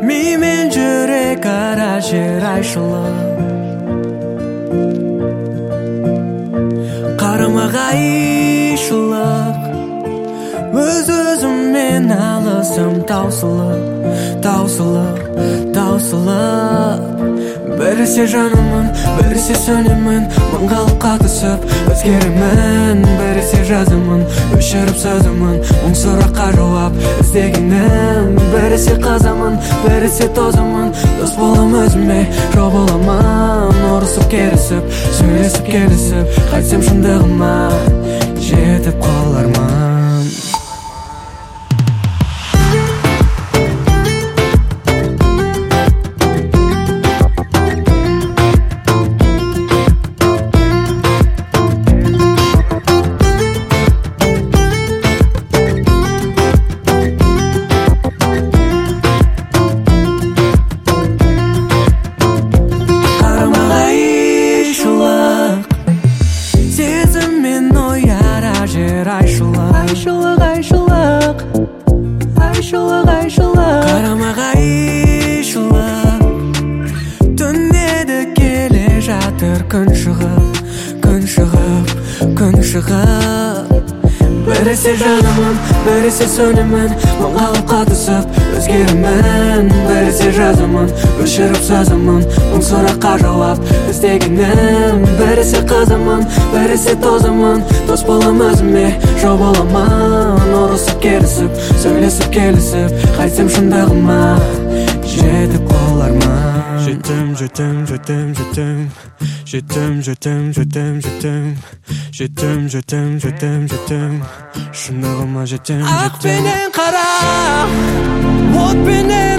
Ми мен жүрек ара жер айшылы Қарама-қайшылық Өз-өзіммен алысым таусылып Біресе жанымын, біресе сөнемін Мың қалыпқа түсіп өзгеремін Біресе жазымын, өшіріп сөзімін Мың сұраққа жауап іздегенім Біресе қазамын, біресе тозымын Дос болам өзіме, жау боламын Ұрысып керісіп, сөйлесіп келісіп Қайтсем шындығыма жетіп қалармын Қарама-қайшылық Түнеді келе жатыр күн шығып Біресе жанымын, біресе сөнемін Мың қалыпқа түсіп өзгеремін Біресе жазымын, өшіріп сөзімін Мың сұраққа жауап іздегенім Біресе қызымын, біресе тозымын Дос болам өзіме, жау боламын Ұрысып керісіп, сөйлесіп келісіп Қайтсем шындығыма жетіп қалармын Жетім шындығыма жетем Ақ пенен қара от пенен